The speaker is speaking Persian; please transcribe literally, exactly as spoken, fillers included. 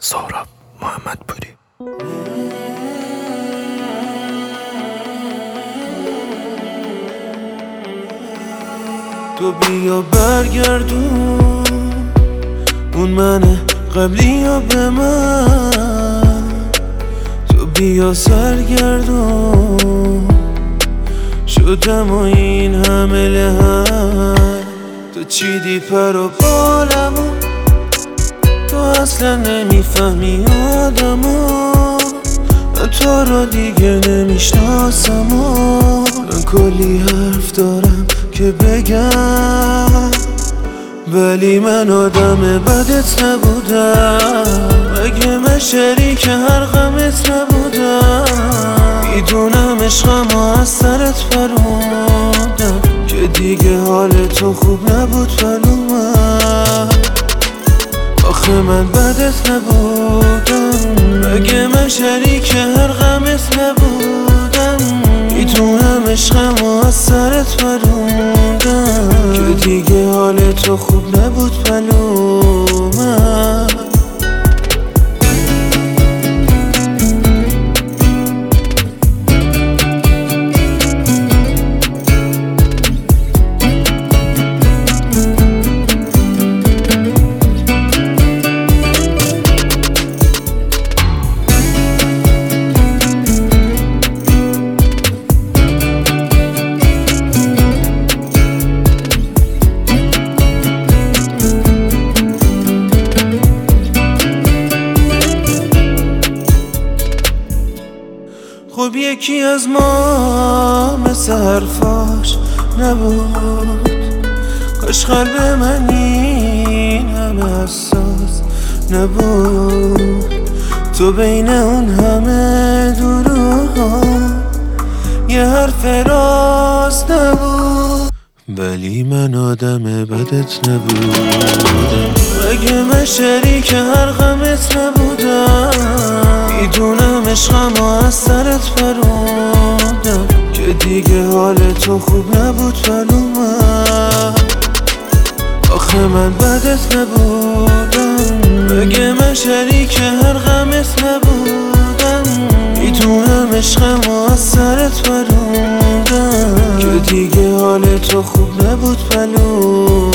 سهراب محمدپوری. تو بیا برگردون اون من قبلی یا به من، تو بیا سرگردون شدم و این همه لحن. تو چیدی پر و بالمو، تو اصلا نمیفهمی آدمو، من تو رو دیگه نمیشناسم و من کلی حرف دارم که بگم، ولی من آدم بدت نبودم. اگه من شریک هر غمت نبودم، میدونم عشقم از سرت پروندم که دیگه حال تو خوب نبود ولو من. آخه من بدت نبودم، اگه من شریک هر غمت نبودم، میدونم عشقم از سرت پروندم که دیگه حال تو خوب نبود ولو من. خب یکی از ما مثل حرفاش نبود، کاش قلب من این همه حساس نبود. تو بین اون همه دروغ یه حرف راست نبود، ولی من آدم بدت نبودم. اگه من شریک هر غمت نبودم، میدونم عشقم از سرت پروندم که دیگه حال تو خوب نبود ولو من. آخه من بدت نبودم، اگه من شریک هر غمت نبودم، میدونم عشقم از سرت پروندم که دیگه حال تو خوب نبود ولو